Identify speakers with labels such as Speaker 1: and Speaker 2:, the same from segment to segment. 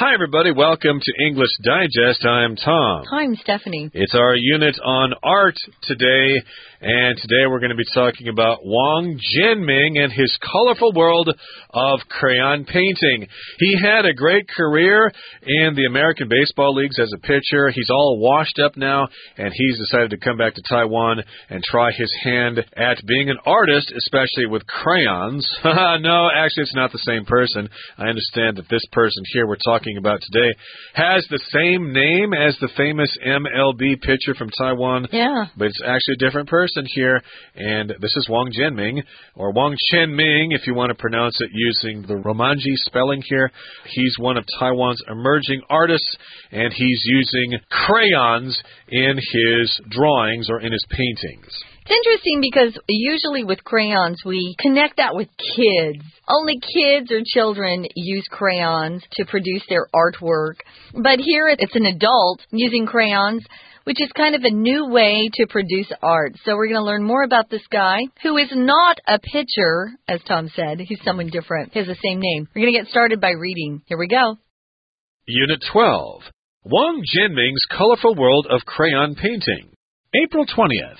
Speaker 1: Hi, everybody. Welcome to English Digest. I'm Tom.
Speaker 2: Hi, I'm Stephanie.
Speaker 1: It's our unit on art today, and today we're going to be talking about Wang Jianming and his colorful world of crayon painting. He had a great career in the American baseball leagues as a pitcher. He's all washed up now, and he's decided to come back to Taiwan and try his hand at being an artist, especially with crayons. No, actually, it's not the same person. I understand that this person here we're talking about today has the same name as the famous MLB pitcher from Taiwan.
Speaker 2: Yeah.
Speaker 1: But it's actually a different person here. And this is Wang Jianming, or Wang Qianming, if you want to pronounce it using the Romanji spelling here. He's one of Taiwan's emerging artists, and he's using crayons in his drawings or in his paintings.
Speaker 2: It's interesting because usually with crayons, we connect that with kids. Only kids or children use crayons to produce their artwork. But here it's an adult using crayons, which is kind of a new way to produce art. So we're going to learn more about this guy, who is not a pitcher, as Tom said. He's someone different. He has the same name. We're going to get started by reading. Here we go.
Speaker 1: Unit 12. Wang Jianming's Colorful World of Crayon Painting. April 20th.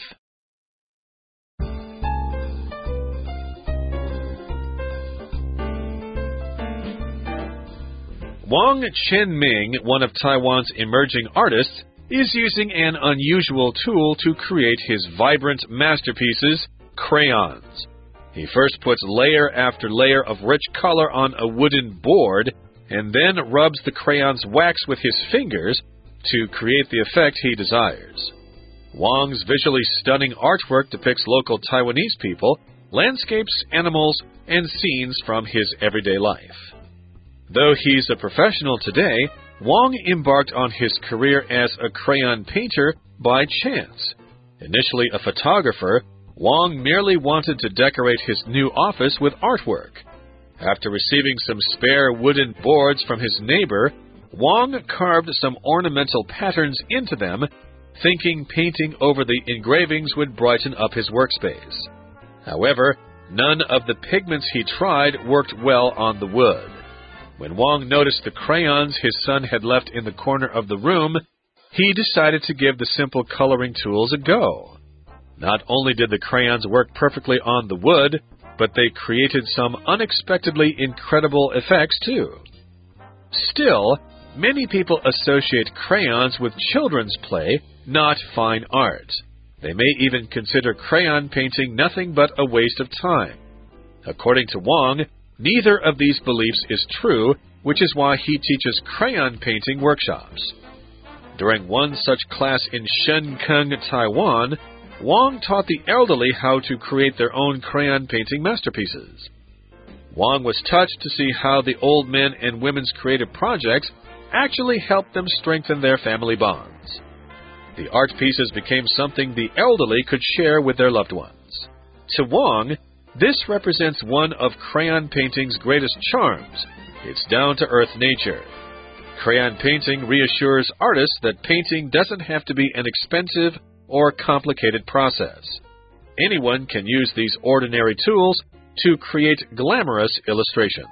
Speaker 1: Wang Qianming, one of Taiwan's emerging artists, is using an unusual tool to create his vibrant masterpieces, crayons. He first puts layer after layer of rich color on a wooden board and then rubs the crayon's wax with his fingers to create the effect he desires. Wang's visually stunning artwork depicts local Taiwanese people, landscapes, animals, and scenes from his everyday life. Though he's a professional today, Wang embarked on his career as a crayon painter by chance. Initially a photographer, Wang merely wanted to decorate his new office with artwork. After receiving some spare wooden boards from his neighbor, Wang carved some ornamental patterns into them, thinking painting over the engravings would brighten up his workspace. However, none of the pigments he tried worked well on the wood. When Wang noticed the crayons his son had left in the corner of the room, he decided to give the simple coloring tools a go. Not only did the crayons work perfectly on the wood, but they created some unexpectedly incredible effects too. Still, many people associate crayons with children's play, not fine art. They may even consider crayon painting nothing but a waste of time. According to Wang, neither of these beliefs is true, which is why he teaches crayon painting workshops. During one such class in Shenkeng, Taiwan, Wang taught the elderly how to create their own crayon painting masterpieces. Wang was touched to see how the old men and women's creative projects actually helped them strengthen their family bonds. The art pieces became something the elderly could share with their loved ones. To Wang, this represents one of crayon painting's greatest charms, its down-to-earth nature. Crayon painting reassures artists that painting doesn't have to be an expensive or complicated process. Anyone can use these ordinary tools to create glamorous illustrations.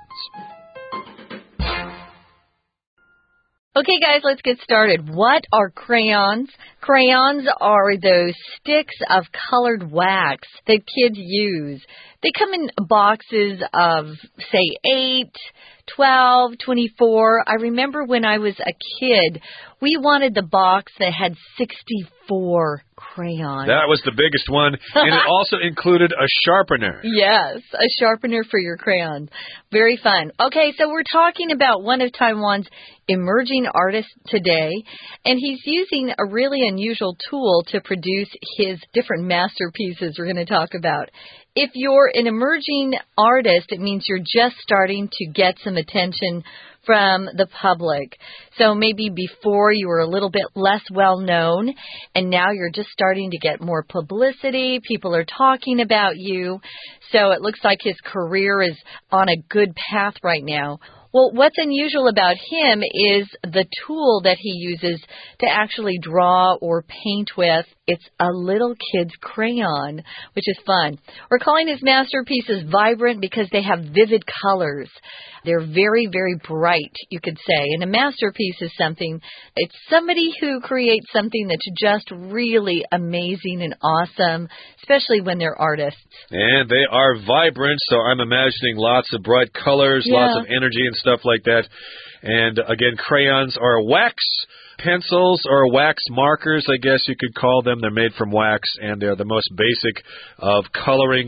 Speaker 2: Okay, guys, let's get started. What are crayons? Crayons are those sticks of colored wax that kids use. They come in boxes of, say, 8, 12, 24. I remember when I was a kid, we wanted the box that had 64 crayons.
Speaker 1: That was the biggest one, and it also included a sharpener.
Speaker 2: Yes, a sharpener for your crayons. Very fun. Okay, so we're talking about one of Taiwan's emerging artists today, and he's using a really unusual tool to produce his different masterpieces we're going to talk about. If you're an emerging artist, it means you're just starting to get some attention from the public. So maybe before you were a little bit less well known, and now you're just starting to get more publicity. People are talking about you. So it looks like his career is on a good path right now. Well, what's unusual about him is the tool that he uses to actually draw or paint with. It's a little kid's crayon, which is fun. We're calling his masterpieces vibrant because they have vivid colors. They're very, very bright, you could say. And a masterpiece is it's somebody who creates something that's just really amazing and awesome, especially when they're artists.
Speaker 1: And they are vibrant, so I'm imagining lots of bright colors, lots of energy and stuff like that. And again, crayons are wax pencils or wax markers, I guess you could call them. They're made from wax, and they're the most basic of coloring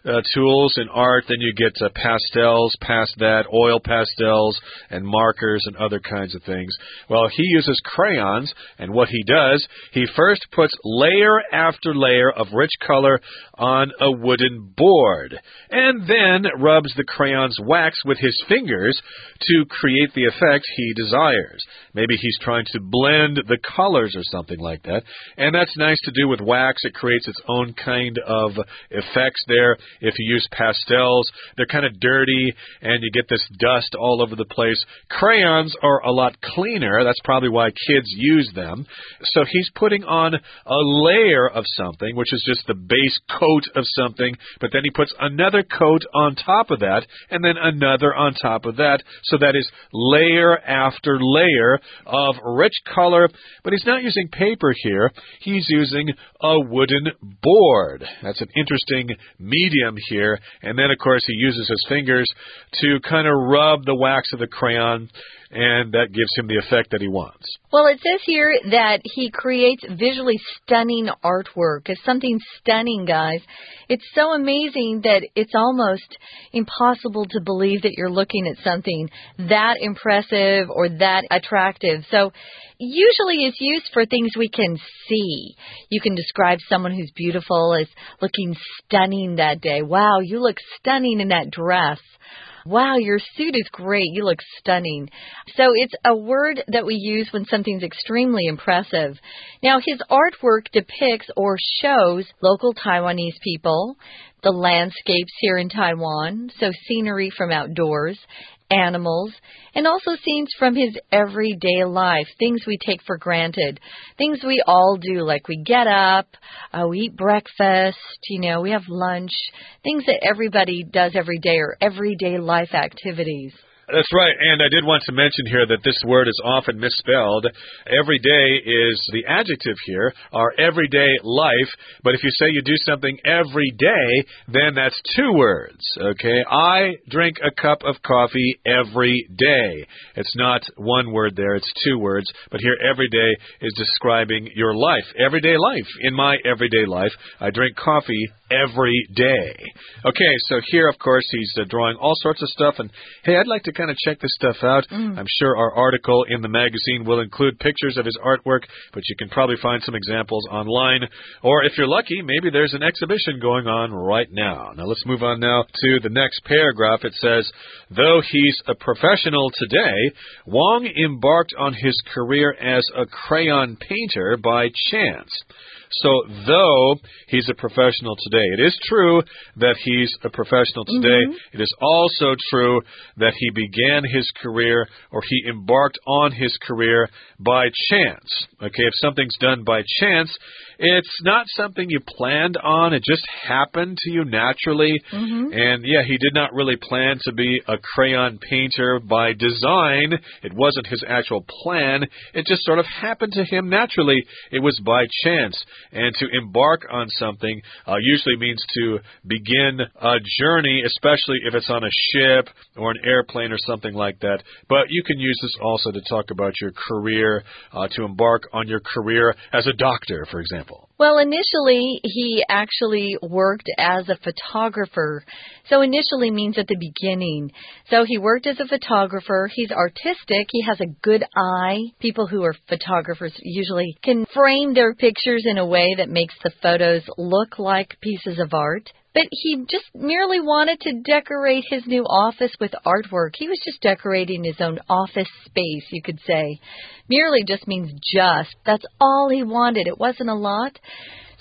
Speaker 1: tools in art. Then you get pastels, past that, oil pastels, and markers and other kinds of things. Well, he uses crayons, and what he does, he first puts layer after layer of rich color on a wooden board, and then rubs the crayon's wax with his fingers to create the effect he desires. Maybe he's trying to blend the colors or something like that. And that's nice to do with wax. It creates its own kind of effects there. If you use pastels, they're kind of dirty and you get this dust all over the place. Crayons are a lot cleaner. That's probably why kids use them. So he's putting on a layer of something, which is just the base coat of something, but then he puts another coat on top of that, and then another on top of that. So that is layer after layer of rich color, but he's not using paper here. He's using a wooden board. That's an interesting medium here. And then, of course, he uses his fingers to kind of rub the wax of the crayon, and that gives him the effect that he wants.
Speaker 2: Well, it says here that he creates visually stunning artwork. It's something stunning, guys. It's so amazing that it's almost impossible to believe that you're looking at something that impressive or that attractive. So usually it's used for things we can see. You can describe someone who's beautiful as looking stunning that day. Wow, you look stunning in that dress. Wow, your suit is great. You look stunning. So it's a word that we use when something's extremely impressive. Now, his artwork depicts or shows local Taiwanese people, the landscapes here in Taiwan, so scenery from outdoors, animals, and also scenes from his everyday life, things we take for granted, things we all do, like we get up, we eat breakfast, we have lunch, things that everybody does every day or everyday life activities.
Speaker 1: That's right, and I did want to mention here that this word is often misspelled. Every day is the adjective here, our everyday life, but if you say you do something every day, then that's two words, okay? I drink a cup of coffee every day. It's not one word there, it's two words, but here every day is describing your life, everyday life. In my everyday life, I drink coffee every day. Okay, so here, of course, he's drawing all sorts of stuff, and hey, I'd like to kind of check this stuff out. I'm sure our article in the magazine will include pictures of his artwork, but you can probably find some examples online, or if you're lucky, maybe there's an exhibition going on right now. Now, let's move on now to the next paragraph. It says, though he's a professional today, Wong embarked on his career as a crayon painter by chance. So, though he's a professional today, it is true that he's a professional today. It is also true that he began his career, or he embarked on his career by chance. Okay, if something's done by chance, it's not something you planned on. It just happened to you naturally. And yeah, he did not really plan to be a crayon painter by design. It wasn't his actual plan. It just sort of happened to him naturally. It was by chance. And to embark on something usually means to begin a journey, especially if it's on a ship or an airplane or something like that. But you can use this also to talk about your career, to embark on your career as a doctor, for example.
Speaker 2: Well, initially, he actually worked as a photographer. So initially means at the beginning. So he worked as a photographer. He's artistic. He has a good eye. People who are photographers usually can frame their pictures in a way that makes the photos look like pieces of art. But he just merely wanted to decorate his new office with artwork. He was just decorating his own office space, you could say. Merely just means just. That's all he wanted. It wasn't a lot.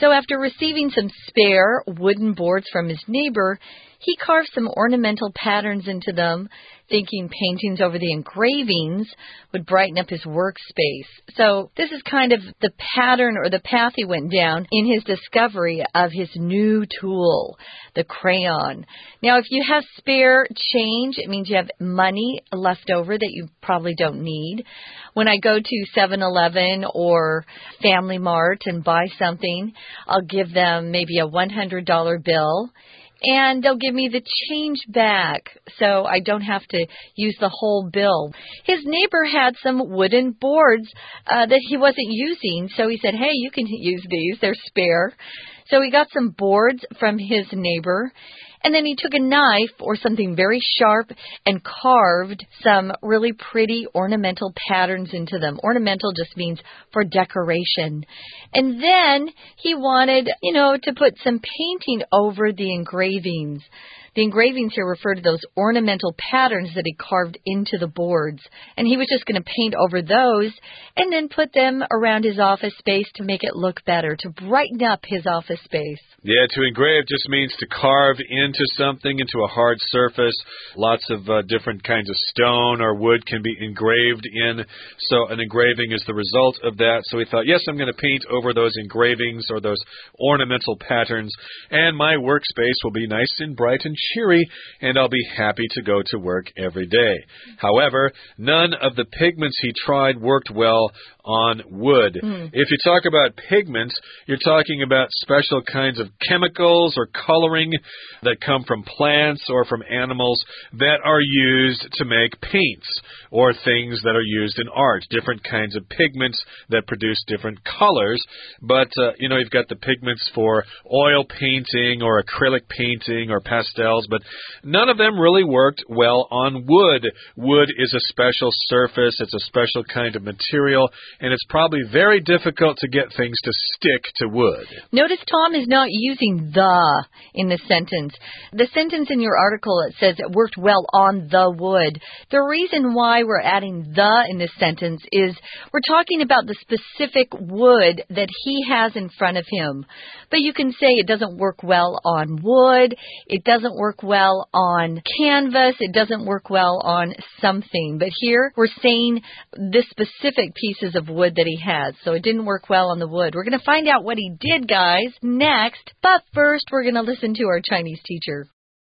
Speaker 2: So after receiving some spare wooden boards from his neighbor, he carved some ornamental patterns into them, thinking paintings over the engravings would brighten up his workspace. So this is kind of the pattern or the path he went down in his discovery of his new tool, the crayon. Now, if you have spare change, it means you have money left over that you probably don't need. When I go to 7-Eleven or Family Mart and buy something, I'll give them maybe a $100 bill. And they'll give me the change back, so I don't have to use the whole bill. His neighbor had some wooden boards that he wasn't using, so he said, hey, you can use these. They're spare. So he got some boards from his neighbor, and then he took a knife or something very sharp and carved some really pretty ornamental patterns into them. Ornamental just means for decoration. And then he wanted, to put some painting over the engravings. The engravings here refer to those ornamental patterns that he carved into the boards. And he was just going to paint over those and then put them around his office space to make it look better, to brighten up his office space.
Speaker 1: Yeah, to engrave just means to carve into something, into a hard surface. Lots of different kinds of stone or wood can be engraved in. So an engraving is the result of that. So he thought, yes, I'm going to paint over those engravings or those ornamental patterns, and my workspace will be nice and bright and cheery, and I'll be happy to go to work every day. However, none of the pigments he tried worked well on wood. If you talk about pigments, you're talking about special kinds of chemicals or coloring that come from plants or from animals that are used to make paints or things that are used in art, different kinds of pigments that produce different colors. But, you've got the pigments for oil painting or acrylic painting or pastels, but none of them really worked well on wood. Wood is a special surface, it's a special kind of material, and it's probably very difficult to get things to stick to wood.
Speaker 2: Notice Tom is not using the in the sentence. The sentence in your article, it says it worked well on the wood. The reason why we're adding the in this sentence is we're talking about the specific wood that he has in front of him. But you can say it doesn't work well on wood, it doesn't work well on canvas, it doesn't work well on something. But here we're saying the specific pieces of wood that he has. So it didn't work well on the wood. We're going to find out what he did, guys, next. But first, we're going to listen to our Chinese teacher.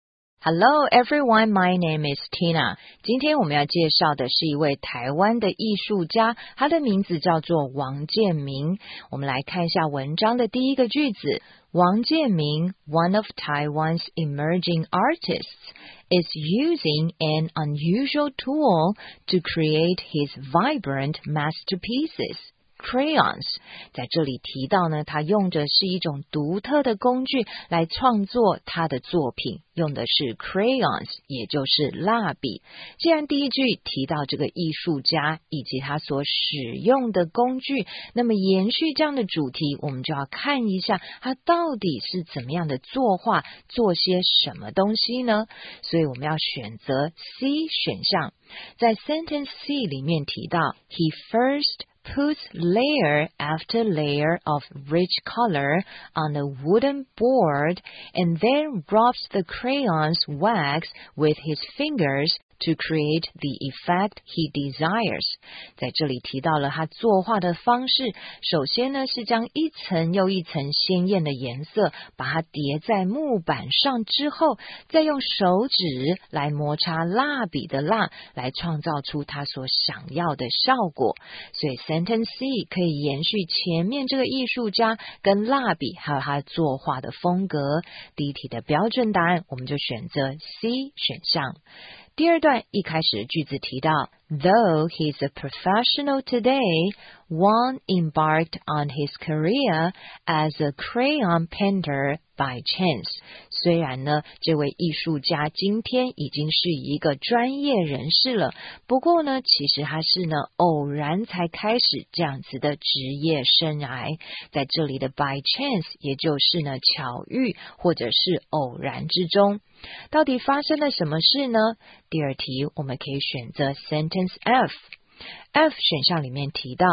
Speaker 3: Hello everyone, my name is Tina. 今天我们要介绍的是一位台湾的艺术家，他的名字叫做王建民。我们来看一下文章的第一个句子。王建民, one of Taiwan's emerging artists, is using an unusual tool to create his vibrant masterpieces. Crayons 在这里提到呢，他用的是一种独特的工具来创作他的作品，用的是 crayons， 也就是蜡笔。既然第一句提到这个艺术家以及他所使用的工具，那么延续这样的主题，我们就要看一下他到底是怎么样的作画，做些什么东西呢？所以我们要选择 C 选项。在 sentence C 里面提到 He first puts layer after layer of rich color on a wooden board and then rubs the crayon's wax with his fingers to create the effect he desires. 在这里提到了他作画的方式，首先呢是将一层又一层鲜艳的颜色把它叠在木板上之后，再用手指来摩擦蜡笔的蜡，来创造出他所想要的效果。所以 sentence C 可以延续前面这个艺术家跟蜡笔还有他作画的风格。第一题的标准答案我们就选择 C 选项。第二段一开始的句子提到 Though he's a professional today, Wang embarked on his career as a crayon painter by chance. 虽然呢，这位艺术家今天已经是一个专业人士了，不过呢，其实他是呢偶然才开始这样子的职业生涯。在这里的 by chance 也就是呢巧遇或者是偶然之中。到底发生了什么事呢？第二题我们可以选择 sentence F。F 选项里面提到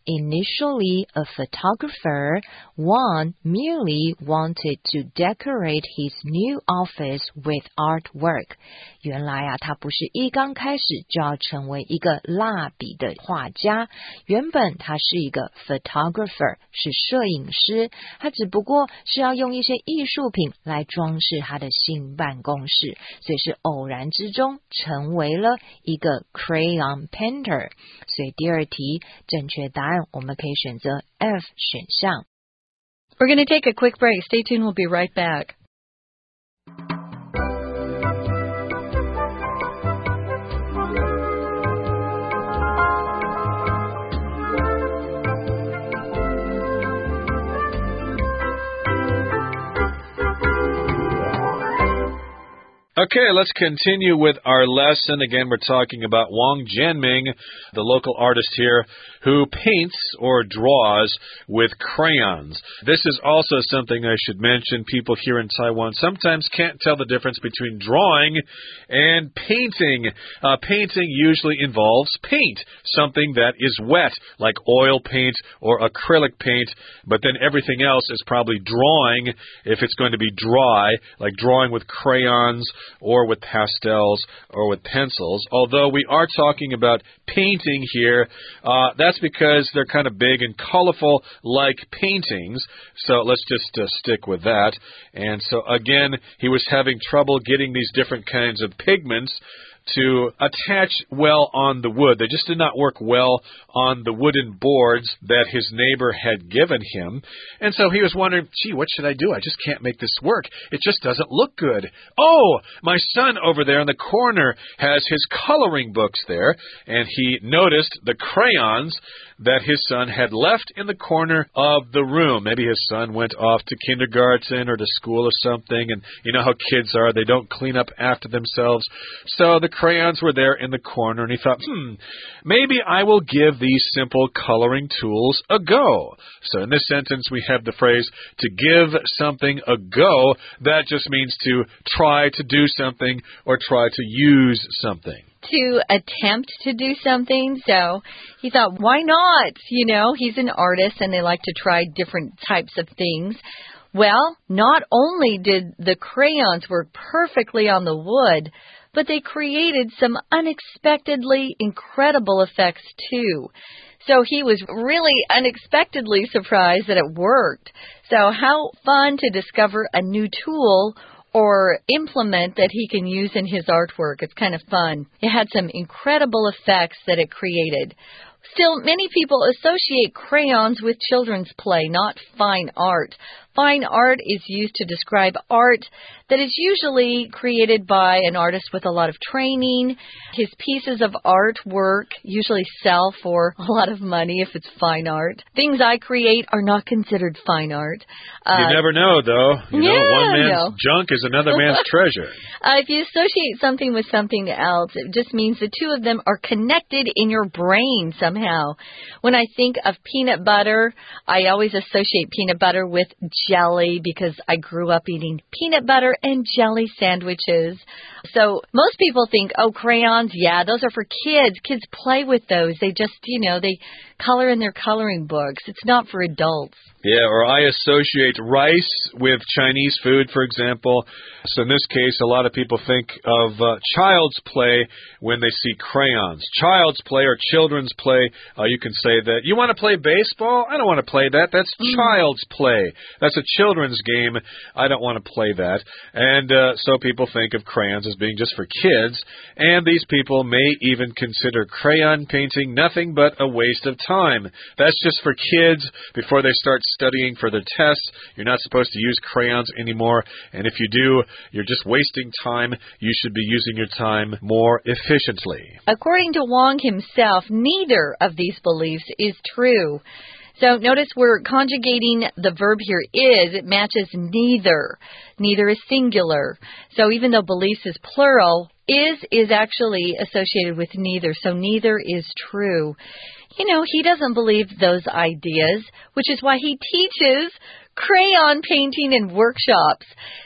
Speaker 3: Initially a photographer, Wang merely wanted to decorate his new office with artwork. 原来啊，他不是一刚开始就要成为一个蜡笔的画家，原本他是一个 photographer， 是摄影师，他只不过是要用一些艺术品来装饰他的新办公室，所以是偶然之中成为了一个 crayon painter。所以第二题正确答案我们可以选择 F 选项。
Speaker 2: We're going to take a quick break. Stay tuned. We'll be right back.
Speaker 1: Okay, let's continue with our lesson. Again, we're talking about Wang Jianming, the local artist here, who paints or draws with crayons. This is also something I should mention. People here in Taiwan sometimes can't tell the difference between drawing and painting. Painting usually involves paint, something that is wet, like oil paint or acrylic paint, but then everything else is probably drawing if it's going to be dry, like drawing with crayons, or with pastels, or with pencils. Although we are talking about painting here, that's because they're kind of big and colorful like paintings. So let's just stick with that. And so again, he was having trouble getting these different kinds of pigments to attach well on the wood. They just did not work well on the wooden boards that his neighbor had given him. And so he was wondering, gee, what should I do? I just can't make this work. It just doesn't look good. Oh, my son over there in the corner has his coloring books there, and he noticed the crayons that his son had left in the corner of the room. Maybe his son went off to kindergarten or to school or something, and you know how kids are. They don't clean up after themselves. So the crayons were there in the corner, and he thought, maybe I will give these simple coloring tools a go. So in this sentence, we have the phrase, to give something a go. That just means to try to do something or try to use something.
Speaker 2: To attempt to do something. So he thought, why not? You know, he's an artist and they like to try different types of things. Well, not only did the crayons work perfectly on the wood, but they created some unexpectedly incredible effects too. So he was really unexpectedly surprised that it worked. So how fun to discover a new tool or implement that he can use in his artwork. It's kind of fun. It had some incredible effects that it created. Still, many people associate crayons with children's play, not fine art. Fine art is used to describe art that is usually created by an artist with a lot of training. His pieces of artwork usually sell for a lot of money if it's fine art. Things I create are not considered fine art.
Speaker 1: You never know, though. You know, one man's junk is another man's treasure.
Speaker 2: If you associate something with something else, it just means the two of them are connected in your brain somehow. When I think of peanut butter, I always associate peanut butter with jelly because I grew up eating peanut butter and jelly sandwiches. So most people think, oh, crayons, yeah, those are for kids. Kids play with those. They just, you know, they color in their coloring books. It's not for adults.
Speaker 1: Yeah, or I associate rice with Chinese food, for example. So in this case, a lot of people think of child's play when they see crayons. Child's play or children's play, you can say that, you want to play baseball? I don't want to play that. That's child's play. That's a children's game. I don't want to play that. And so people think of crayons as being just for kids. And these people may even consider crayon painting nothing but a waste of time. That's just for kids before they start studying for their tests. You're not supposed to use crayons anymore. And if you do, you're just wasting time. You should be using your time more efficiently.
Speaker 2: According to Wang himself, neither of these beliefs is true. So notice we're conjugating the verb here is. It matches neither. Neither is singular. So even though beliefs is plural, is actually associated with neither. So neither is true. You know, he doesn't believe those ideas, which is why he teaches crayon painting in workshops.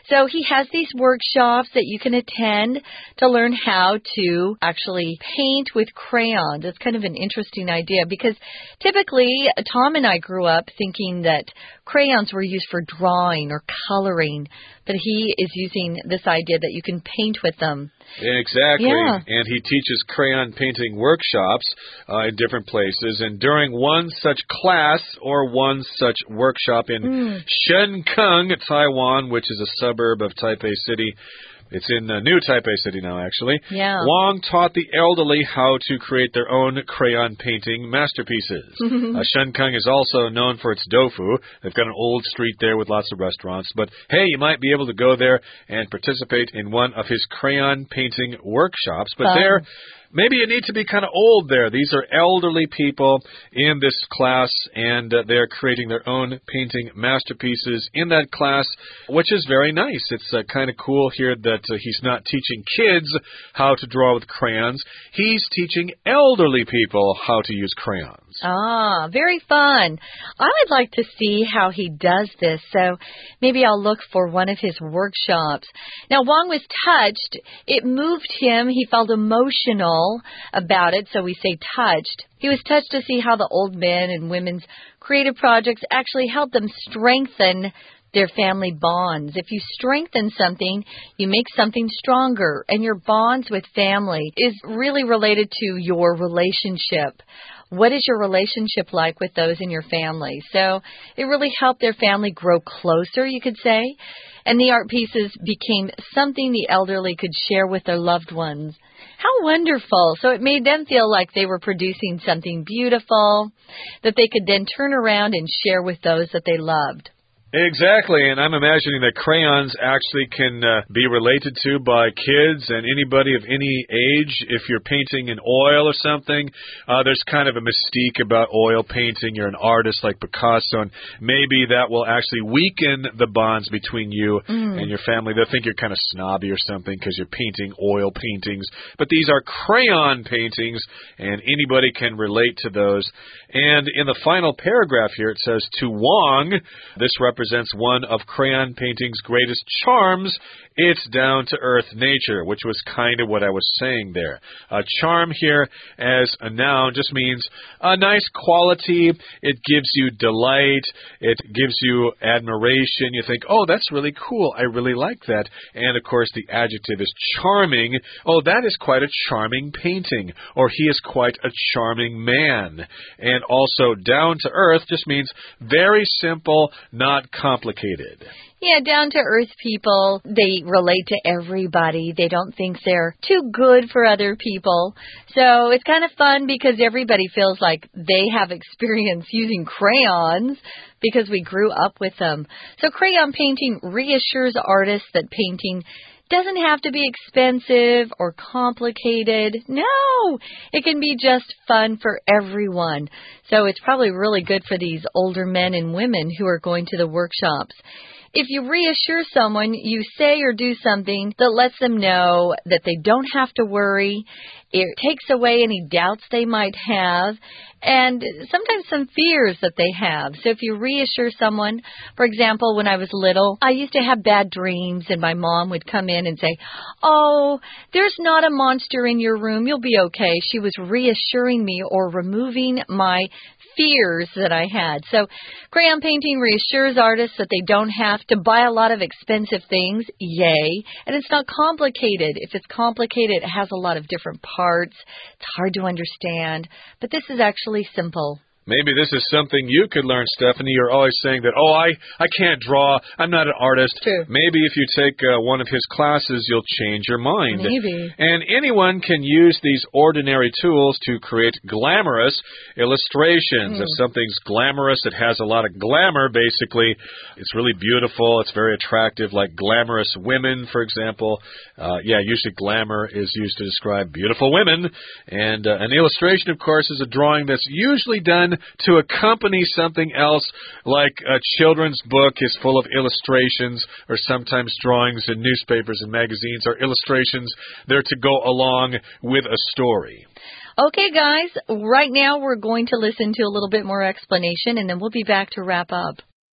Speaker 2: So he has these workshops that you can attend to learn how to actually paint with crayons. It's kind of an interesting idea because typically Tom and I grew up thinking that crayons were used for drawing or coloring, but he is using this idea that you can paint with them.
Speaker 1: Exactly.
Speaker 2: Yeah.
Speaker 1: And he teaches crayon painting workshops in different places. And during one such class or one such workshop in Shenkeng, Taiwan, which is a suburb of Taipei City, it's in New Taipei City now, actually.
Speaker 2: Yeah.
Speaker 1: Wong taught the elderly how to create their own crayon painting masterpieces. Shenkeng is also known for its tofu. They've got an old street there with lots of restaurants. But hey, you might be able to go there and participate in one of his crayon painting workshops. But there, maybe you need to be kind of old there. These are elderly people in this class, and they're creating their own painting masterpieces in that class, which is very nice. It's kind of cool here that he's not teaching kids how to draw with crayons. He's teaching elderly people how to use crayons.
Speaker 2: Ah, very fun. I would like to see how he does this, so maybe I'll look for one of his workshops. Now, Wong was touched. It moved him. He felt emotional about it, so we say touched. He was touched to see how the old men and women's creative projects actually help them strengthen their family bonds. If you strengthen something, you make something stronger, and your bonds with family is really related to your relationship. What is your relationship like with those in your family? So it really helped their family grow closer, you could say. And the art pieces became something the elderly could share with their loved ones. How wonderful. So it made them feel like they were producing something beautiful that they could then turn around and share with those that they loved.
Speaker 1: Exactly, and I'm imagining that crayons actually can be related to by kids and anybody of any age. If you're painting in oil or something, there's kind of a mystique about oil painting. You're an artist like Picasso, and maybe that will actually weaken the bonds between you and your family. They'll think you're kind of snobby or something because you're painting oil paintings. But these are crayon paintings, and anybody can relate to those. And in the final paragraph here, it says, to Wong, this represents one of crayon painting's greatest charms, its down-to-earth nature, which was kind of what I was saying there. Charm here as a noun just means a nice quality. It gives you delight. It gives you admiration. You think, oh, that's really cool. I really like that. And, of course, the adjective is charming. Oh, that is quite a charming painting. Or he is quite a charming man. And also, down-to-earth just means very simple, not complicated.
Speaker 2: Yeah, down-to-earth people, they relate to everybody. They don't think they're too good for other people. So it's kind of fun because everybody feels like they have experience using crayons because we grew up with them. So crayon painting reassures artists that painting doesn't have to be expensive or complicated. No, it can be just fun for everyone. So it's probably really good for these older men and women who are going to the workshops. If you reassure someone, you say or do something that lets them know that they don't have to worry. It takes away any doubts they might have and sometimes some fears that they have. So if you reassure someone, for example, when I was little, I used to have bad dreams and my mom would come in and say, oh, there's not a monster in your room. You'll be okay. She was reassuring me or removing my fears that I had. So crayon painting reassures artists that they don't have to buy a lot of expensive things. Yay. And it's not complicated. If it's complicated, it has a lot of different parts. It's hard to understand. But this is actually simple.
Speaker 1: Maybe this is something you could learn, Stephanie. You're always saying that, oh, I can't draw. I'm not an artist.
Speaker 2: True.
Speaker 1: Maybe if you take one of his classes, you'll change your mind.
Speaker 2: Maybe.
Speaker 1: And anyone can use these ordinary tools to create glamorous illustrations. If something's glamorous, it has a lot of glamour, basically. It's really beautiful. It's very attractive, like glamorous women, for example. Usually glamour is used to describe beautiful women. And an illustration, of course, is a drawing that's usually done to accompany something else, like a children's book is full of illustrations, or sometimes drawings in newspapers and magazines are illustrations. They're to go along with a story.
Speaker 2: Okay, guys, right now we're going to listen to a little bit more explanation, and then we'll be back to wrap up.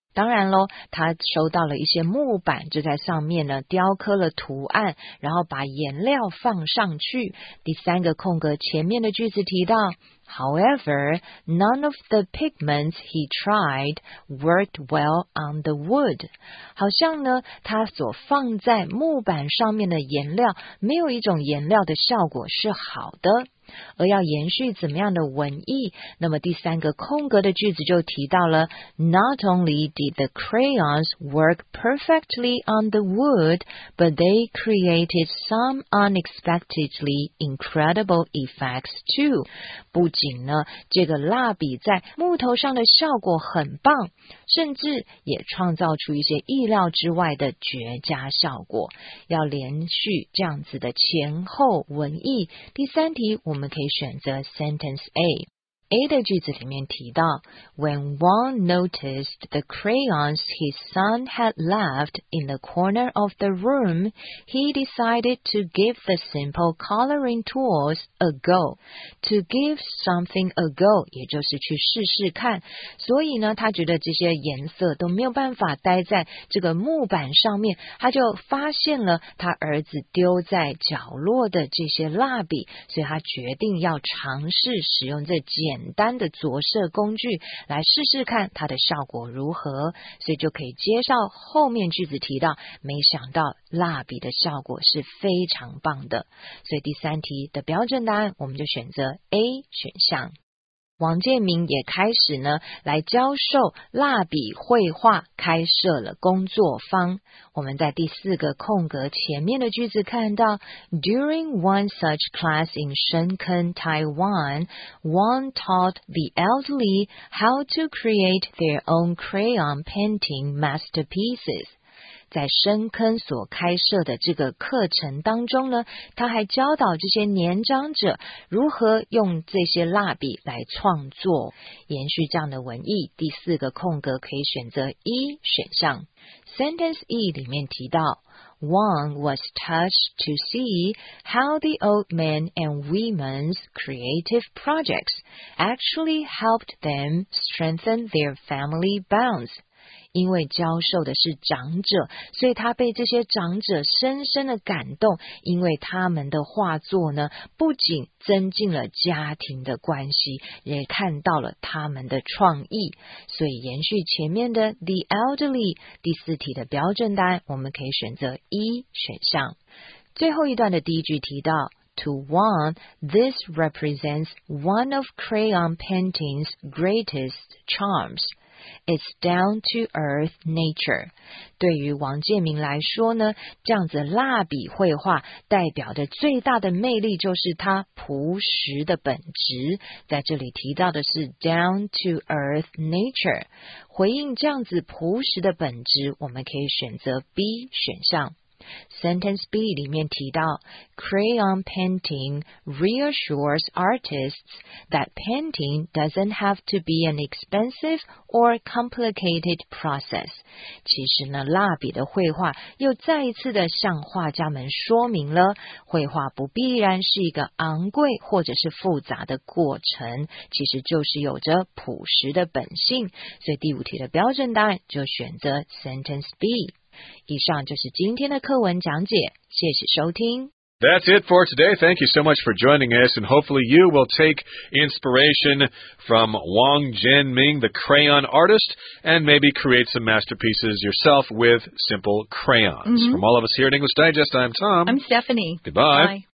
Speaker 3: 当然咯，他收到了一些木板，就在上面呢雕刻了图案，然后把颜料放上去。第三个空格前面的句子提到，However, none of the pigments he tried worked well on the wood. 好像呢，他所放在木板上面的颜料，没有一种颜料的效果是好的。而要延续怎么样的文意，那么第三个空格的句子就提到了 Not only did the crayons work perfectly on the wood, but they created some unexpectedly incredible effects too. 不仅呢，这个蜡笔在木头上的效果很棒，甚至也创造出一些意料之外的绝佳效果。要连续这样子的前后文意，第三题我们可以选择 Sentence A。A 的句子里面提到 When Wang noticed the crayons his son had left in the corner of the room, he decided to give the simple coloring tools a go. To give something a go, 也就是去试试看。所以呢，他觉得这些颜色都没有办法待在这个木板上面，他就发现了他儿子丢在角落的这些蜡笔，所以他决定要尝试使用这简单的着色工具来试试看它的效果如何，所以就可以接上后面句子提到，没想到蜡笔的效果是非常棒的，所以第三题的标准答案我们就选择 A 选项。王建民也开始呢来教授蜡笔绘画，开设了工作坊。我们在第四个空格前面的句子看到 During one such class in Shenzhen, Taiwan, Wang taught the elderly how to create their own crayon painting masterpieces.在深坑所开设的这个课程当中呢，他还教导这些年长者如何用这些蜡笔来创作。延续这样的文意，第四个空格可以选择一选项。Sentence E 里面提到Wang was touched to see how the old men and women's creative projects actually helped them strengthen their family bonds.因为教授的是长者，所以他被这些长者深深的感动，因为他们的画作呢，不仅增进了家庭的关系，也看到了他们的创意。所以延续前面的 The elderly， 第四题的标准答案我们可以选择一选项。最后一段的第一句提到To Wang, this represents one of crayon painting's greatest charms.It's down-to-earth nature. 对于王建民来说呢，这样子蜡笔绘画代表的最大的魅力就是它朴实的本质。在这里提到的是 down-to-earth nature。回应这样子朴实的本质，我们可以选择 B 选项。Sentence B 里面提到 Crayon painting reassures artists that painting doesn't have to be an expensive or complicated process. 其实呢，蜡笔的绘画又再一次的向画家们说明了，绘画不必然是一个昂贵或者是复杂的过程，其实就是有着朴实的本性。所以第五题的标准答案就选择 Sentence B。以上就是今天的课文讲解，谢谢收听。
Speaker 1: That's it for today. Thank you so much for joining us, and hopefully you will take inspiration from Wang Jianming, the crayon artist, and maybe create some masterpieces yourself with simple crayons. From all of us here at English Digest, I'm Tom.
Speaker 2: I'm Stephanie.
Speaker 1: Goodbye.
Speaker 2: Bye.